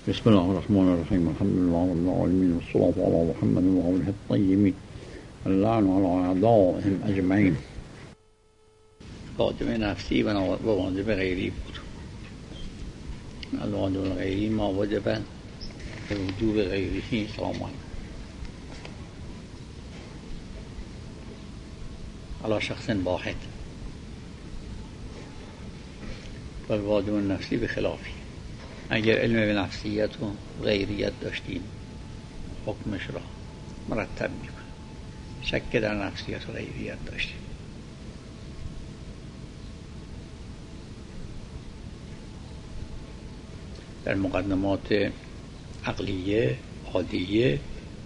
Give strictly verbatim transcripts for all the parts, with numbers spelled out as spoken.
بسم الله الرحمن الرحيم. الحمد لله رب العالمين والصلاة على محمد وآله الطيبين اللعن على أعدائهم أجمعين. واجب نفسی و واجب غیری بود. الواجب الغیری ما وجب به وجوب غیره سلامان على شخص واحد و الواجب النفسی به خلافی. اگر علم به نفسیت و غیریت داشتیم حکمش را مرتب میکنه. شک در نفسیت و غیریت داشتیم در مقدمات عقلیه عادیه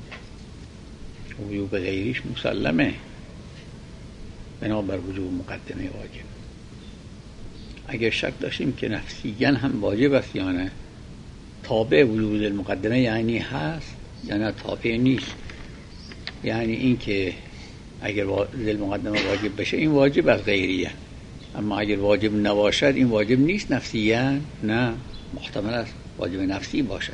وجوب غیریش مسلمه بنابر وجوب مقدمه واجب. اگر شک داشتیم که نفسیاً هم واجب است یا نه، تابع وجود المقدمه یعنی هست یا نه تابع نیست، یعنی این که اگر المقدمه واجب بشه این واجب از غیریه، اما اگر واجب نباشد این واجب نیست نفسیاً، نه محتمل است واجب نفسی باشد.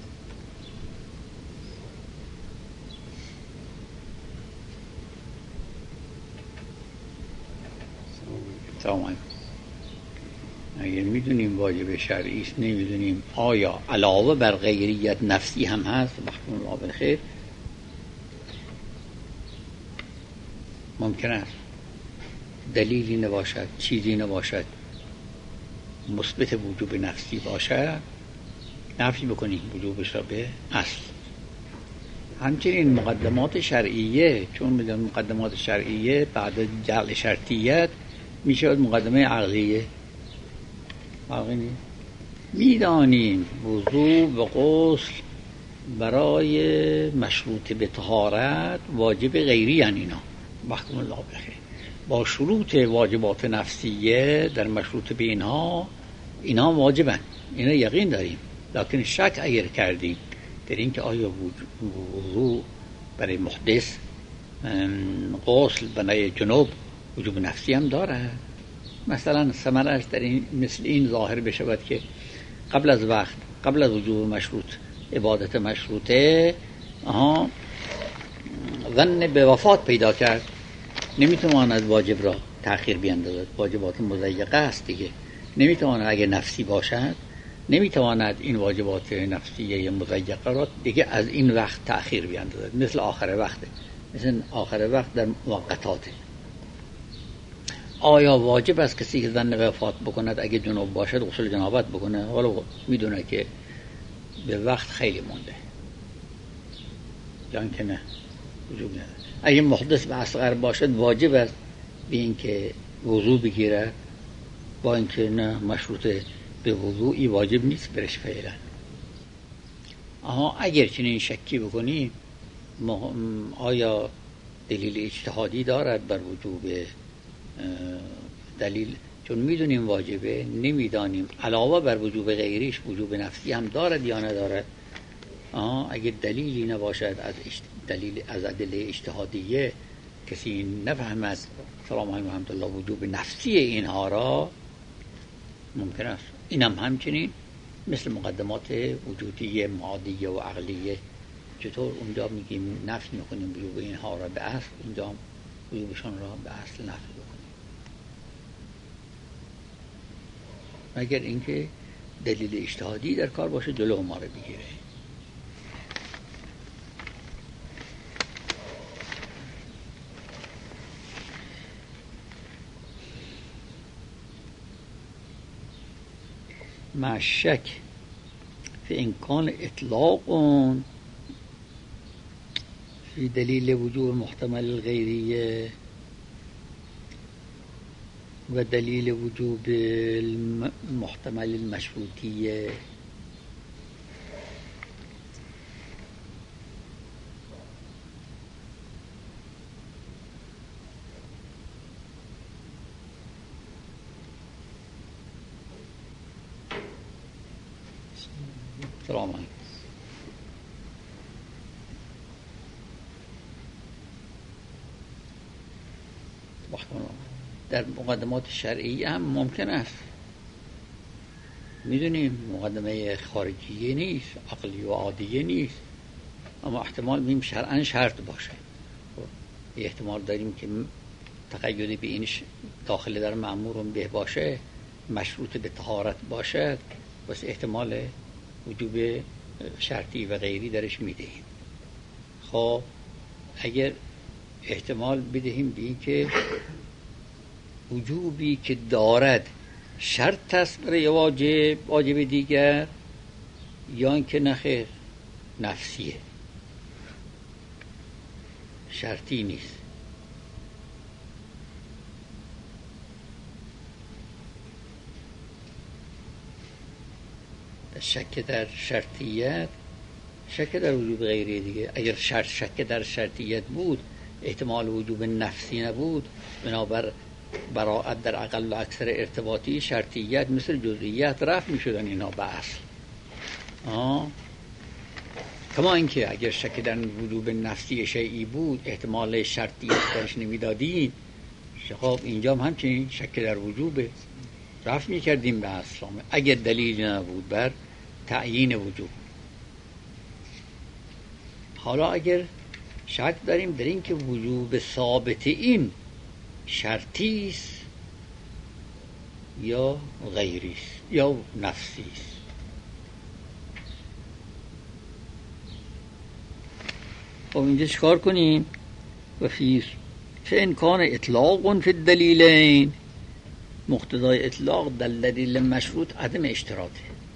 سلام علیکم. اگر میدونیم واجب شرعی است نمیدونیم آیا علاوه بر غیریت نفسی هم هست، بخون الله بالخیر، ممکن است دلیلی نباشد، چیزی نباشد مثبت وجوب نفسی باشد، نفی بکنیم وجوبش را به اصل. همچنین مقدمات شرعیه، چون میدونم مقدمات شرعیه بعد جعل شرطیت میشود مقدمه عقلیه. میدانیم وضوء و غسل برای مشروط به طهارت واجب غیری ان اینا بحکم الله بخیر، با شروط واجبات نفسیه در مشروط به اینها اینا واجبن، اینا یقین داریم. لکن شک اگر کردیم در این که آیا وضوء برای محدث، غسل برای جنوب وجوب نفسی هم داره، مثلا ثمرش در این مثل این ظاهر بشود که قبل از وقت، قبل از وجوب مشروط، عبادت مشروطه آها ظن به وفات پیدا کرد، نمیتواند واجب را تأخیر بیندازد. واجبات مضیقه است دیگه، نمیتواند اگر نفسی باشد نمیتواند این واجبات نفسیه مضیقه را دیگه از این وقت تأخیر بیندازد. مثل آخر وقته، مثل آخر وقت در موقتاته. آیا واجب است کسی که ظن وفات بکند اگه جنوب باشد غسل جنابت بکنه، حالا میدونه که به وقت خیلی مونده، جان که نه وجوب نداره. اگه محدث به اصغر باشد واجب است به این که وضو بگیره، با اینکه نه مشروط به وضوعی واجب نیست برش فعلا. آها اگر چنین شکی بکنیم آیا دلیل اجتهادی دارد بر وجوب دلیل، چون میدونیم واجبه نمیدانیم علاوه بر وجوب غیریش وجوب نفسی هم دارد یا ندارد. آه اگر دلیلی نباشد از دلیل از ادله اجتهادیه کسی نفهمد سلام علیکم و رحمت الله وجوب نفسی اینها را، ممکن است اینم هم همچنین مثل مقدمات وجودیه معادیه و عقلیه، چطور اونجا میگیم نفی میکنیم وجوب اینها را به اصل، اینجا وجوبشان را به اصل نفی بکنیم، مگر اینکه دلیل اجتهادی در کار باشه جلو ما رو بگیره. مع الشك في إمكان إطلاق في دليل وجوب محتمل الغيرية ودليل وجوب المحتمل المشروطية. سلام علیکم. در مقدمات شرعی هم ممکن است میدونیم مقدمه خارجیه نیست، عقلی و عادیه نیست، اما احتمال می‌بینیم شرعاً شرط باشه. احتمال داریم که تقید به این داخل در مأمور به باشه، مشروط به طهارت باشد، واسه احتمال وجوب شرطی و غیری درش میدهیم. خب اگر احتمال بدهیم به این که وجوبی که دارد شرط است برای واجب واجب دیگر، یا اینکه نخیر نفسیه، شرطی نیست. شک در شرطیت، شک در وجوب غیری دیگه. اگر شرط شک در شرطیت بود، احتمال وجوب نفسی نبود، بنابر براعت در اقل و اکثر ارتباطی شرطیت مثل جزئیات رفع می شدن اینا به اصل. آه. کما اینکه اگر شک در وجوب نفسی شیئی بود، احتمال شرطیت درش نمی دادین، خب اینجا هم همچنین شک در وجوب رفع می کردیم به اصل اگر دلیل نبود بر تعیین وجوب. حالا اگر شک داریم در این که وجوب ثابت این شرطی است یا غیری است یا نفسی است، خب اینجا چیکار کنیم؟ و فی فإن کان اطلاق فی الدلیلین، مقتضای اطلاق در دلیل مشروط عدم اشتراطه.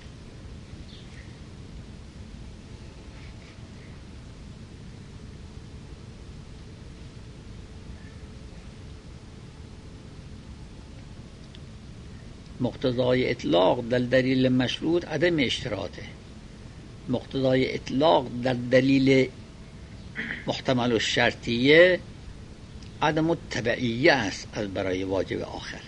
مقتضای اطلاق در دلیل مشروط عدم اشتراطه. مقتضای اطلاق در دلیل محتمل و شرطیه عدم التبعیه است از برای واجب آخر،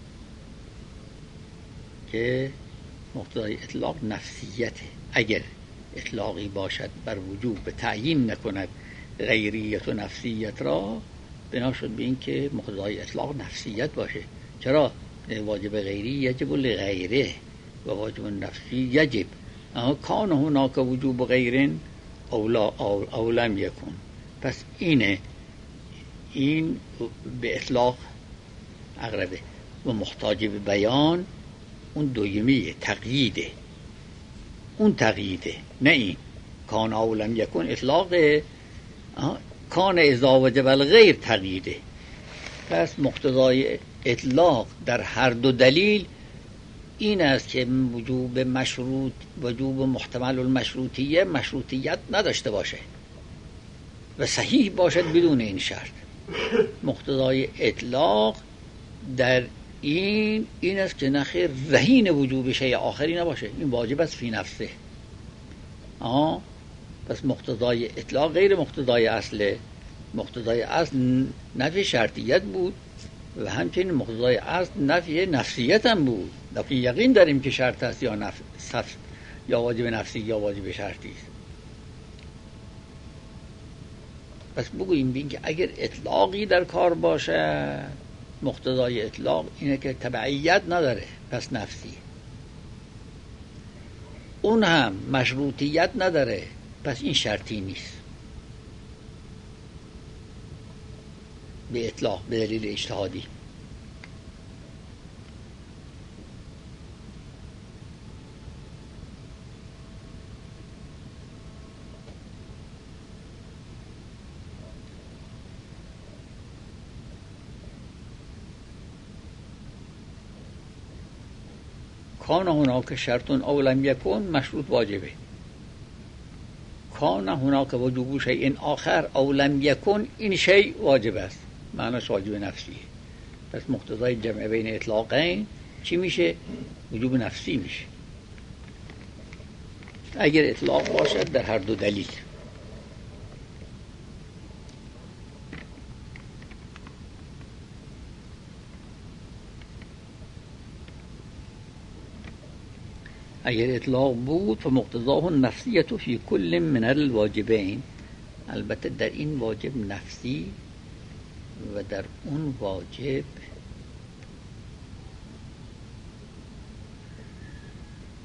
که مقتضای اطلاق نفسیته. اگر اطلاقی باشد بر وجوب به تعیین نکند غیریت و نفسیت را، بنا شد به این که مقتضای اطلاق نفسیت باشه. چرا؟ واجب غیری یجب لغیره و واجب نفسی یجب، اما کان هناک وجوب غیرین اولا او لم یکن. پس اینه، این به اطلاق اقربه و محتاج به بیان اون دویمیه، تقییده، اون تقییده، نه این کان او لم یکن اطلاقه، کان اذا وجب الغیر تقییده. پس مقتضای اطلاق در هر دو دلیل این است که وجوب مشروط، وجوب محتمل المشروطیه مشروطیت نداشته باشه و صحیح باشد بدون این شرط. مقتضای اطلاق در این این است که نخیر رهین وجوب شیء آخری نباشه، این واجب است فی نفسه. آه پس مقتضای اطلاق غیر مقتضای اصله. مقتضای اصل نفی شرطیت بود و همچنین مقتضای اصل نفی نفسیت هم بود. نفی یقین داریم که شرط است یا نفس یا واجب نفسی یا واجب شرطی است. پس بگوییم بین که اگر اطلاقی در کار باشه، مقتضای اطلاق اینه که تبعیت نداره، پس نفسی. اون هم مشروطیت نداره، پس این شرطی نیست. به اطلاق، به دلیل اجتهادی. کان هناک شرط او لم یکن مشروط واجبه. کان هناک وجوب شیء آخر او لم یکن، این شیء واجب است، معناش واجب نفسیه. پس مقتضای جمع بین اطلاقین چی میشه؟ وجوب نفسی میشه اگر اطلاق باشد در هر دو دلیل. اگر اطلاق بود فمقتضاه نفسیت فی کل من الواجبین، البته در این واجب نفسی و در اون واجب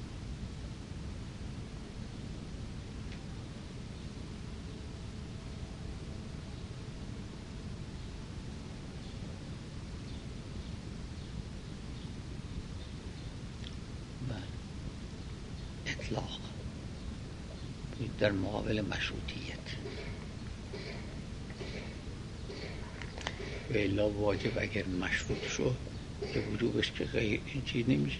در مقابل مشروطیت. و الا واجب اگر مشروط شد به وجوبش که غیر این چیز نمیشه،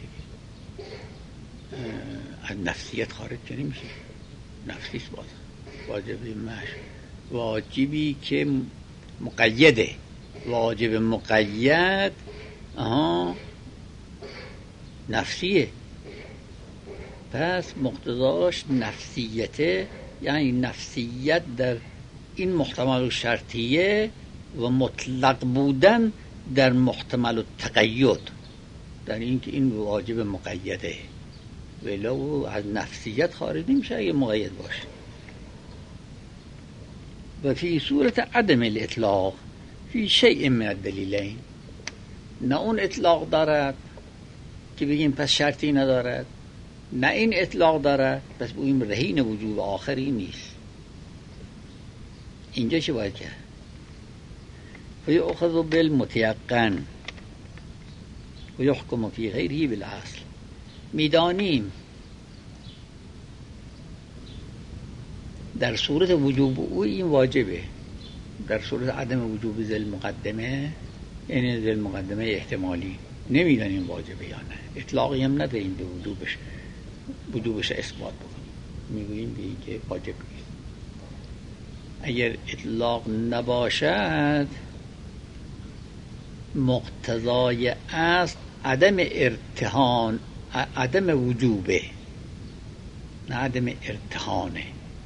از نفسیت خارج که نمیشه، نفسیست باز واجبی مش واجبی که مقیده، واجب مقید آها نفسیه، پس مقتضاش نفسیته، یعنی نفسیت در این محتمل و شرطیه و مطلق بودن در محتمل و تقید، در این که این واجب مقیده، ولو از نفسیت خارج نمیشه اگه مقید باشه. و فی صورت عدم الاطلاق فی شیء من الدلیلین، نه اون اطلاق دارد که بگیم پس شرطی ندارد، نه این اطلاق دارد پس بگیم رهین وجوب آخری نیست. اینجا چه باید کرد؟ فیؤخذ بالمتیقن و یحکم فی غیره بالاصل. میدانیم در صورت وجوب او این واجبه، در صورت عدم وجوب ذل مقدمه یعنی ذل مقدمه احتمالی نمیدانیم واجبه یا نه، اطلاقی هم نداریم به وجوبش وجوبش اثبات بکنیم، میگوییم به این که واجب نیست. اگر اطلاق نباشد مقتضای اصل عدم ارتهان، عدم وجوبه نه عدم ارتهانه.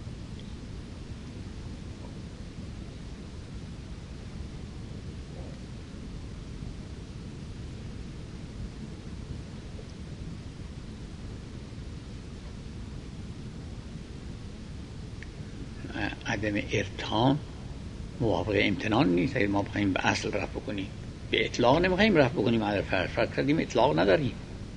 عدم ارتهان موافق امتنان نیست. اگر ما بخوایم به اصل رفع بکنیم، به اطلاق نمیخوایم رفع بکنیم، عدم فرض فرض کردیم اطلاق نداریم.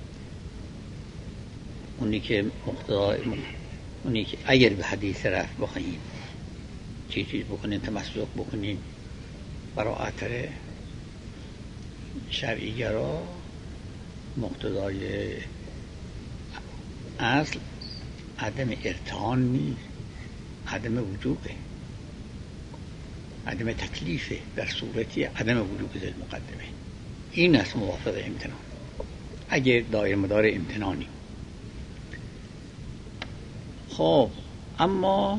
اونی که مقتضای اونی که اگر به حدیث رفع بخوایم چی چیز بکنیم، تمسک بکنیم براءت شرعی را، مقتضای اصل عدم ارتهان نیست، عدم وجوبه، عدم تکلیفه، در صورتی عدم وجوب ذل مقدمه. این است موافق امتنان اگر دایر مدار امتنانی. خب اما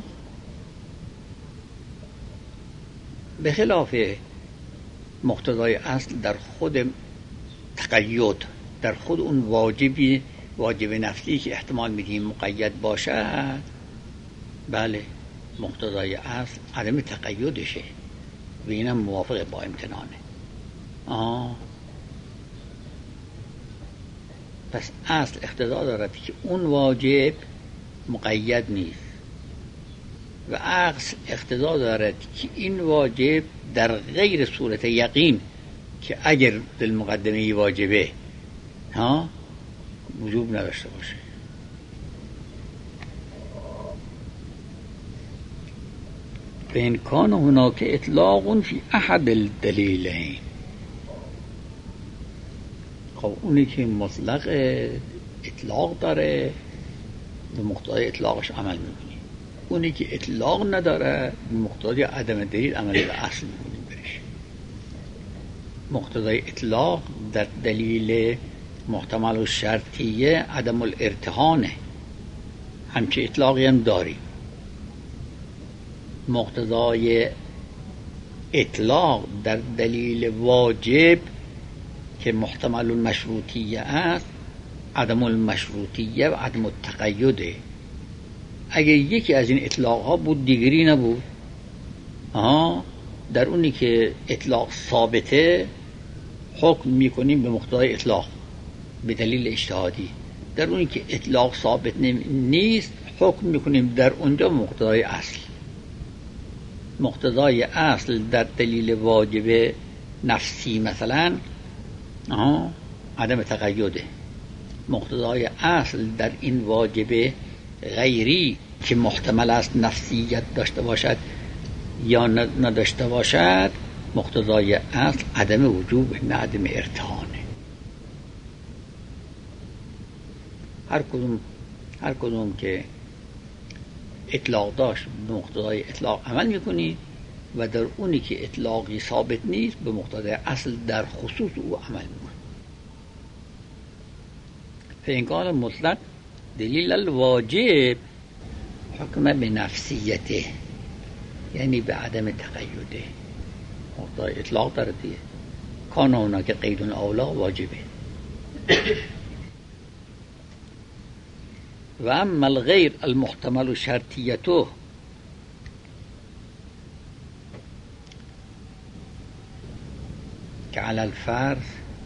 به خلاف مقتضای اصل در خود تقید، در خود اون واجبی واجب نفسی که احتمال میدیم مقید باشد، بله مقتضای اصل عدم تقیدشه و اینم موافق با امتنانه. آه. پس اصل اقتضا دارد که اون واجب مقید نیست و اصل اقتضا دارد که این واجب در غیر صورت یقین که اگر در مقدمه واجبه ها وجوب نداشته باشه. فإن كان هناك اطلاق في احد الدلیلین، خب اونی که مطلق اطلاق داره به مقتضای اطلاقش عمل میکنی، اونی که اطلاق نداره به مقتضای عدم دلیل عمل به اصل میکنیم برش. مقتضای اطلاق در دلیل محتمل و شرطیه عدم الارتهانه، همچه اطلاقی هم داریم. مقتضای اطلاق در دلیل واجب که محتمل المشروطیه است عدم المشروطیه و عدم التقیده. اگر یکی از این اطلاق ها بود دیگری نبود، آها در اونی که اطلاق ثابته حکم میکنیم به مقتضای اطلاق به دلیل اجتهادی، در اونی که اطلاق ثابت نیست حکم میکنیم در اونجا مقتضای اصل. مقتضای اصل در دلیل واجب نفسی مثلا آه عدم تقیده، مقتضای اصل در این واجب غیری که محتمل است نفسیت داشته باشد یا نداشته باشد مقتضای اصل عدم وجوب نه عدم ارتهانه. هر کدوم هر کدوم که اطلاق داشت به مقتضای اطلاق عمل میکنید و در اونی که اطلاقی ثابت نیست به مقتضای اصل در خصوص او عمل میکنید. فإنکار مطلق دلیل الواجب حکم به نفسیته، یعنی به عدم تقیده. مقتضای اطلاق داره دیگه، کان اونا که قید اولا واجبه. و اما الغیر المحتمل شرطیته که علی الفرض،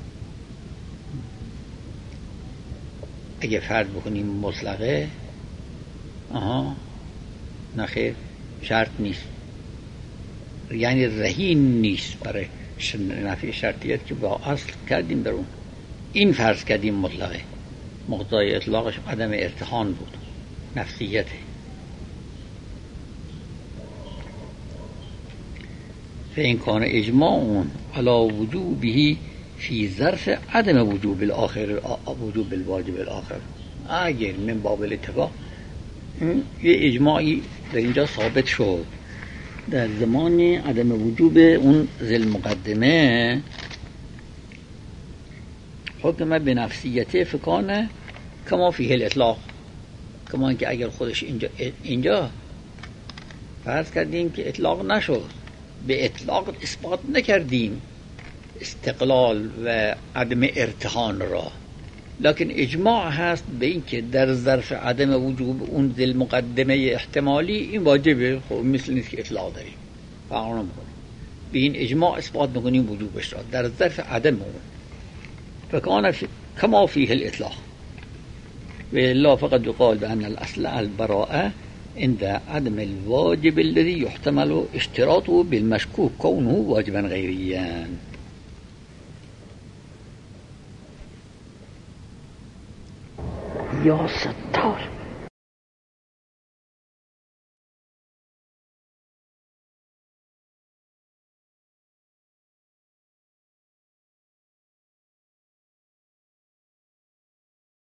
اگه فرض بکنیم مطلقه، آها نخیر شرط نیست، یعنی رهین نیست برای نفی شرطیت که با اصل کردیم در اون. این فرض کردیم مطلقه، مقتضای اطلاقش عدم ارتحان بود، نفسیته. فإن کان اجماع علی وجوبه فی ظرف عدم وجوب الاخر وجوب الواجب الاخر، اگر من باب الاتفاق یه اجماعی در اینجا ثابت شد در زمان عدم وجوب اون ذل مقدمه، حکم به نفسیته فکانه کما فیه الاطلاق، کما اینکه اگر خودش اینجا اینجا فرض کردیم که اطلاق نشد، به اطلاق اثبات نکردیم استقلال و عدم ارتحان را، لکن اجماع هست به این که در ظرف عدم وجوب اون ذل مقدمه احتمالی این واجبه. خب مثل نیست که اطلاق داریم فرق نمی‌کنه، به این اجماع اثبات می‌کنیم وجوبش را در ظرف عدم اون، فکان کما فیه الاطلاق. و الا فقد يقال بأن الاصل البراءة عند عدم الواجب الذي يحتمل اشتراطه بالمشكوك كونه واجبا غيريا. یا ستار.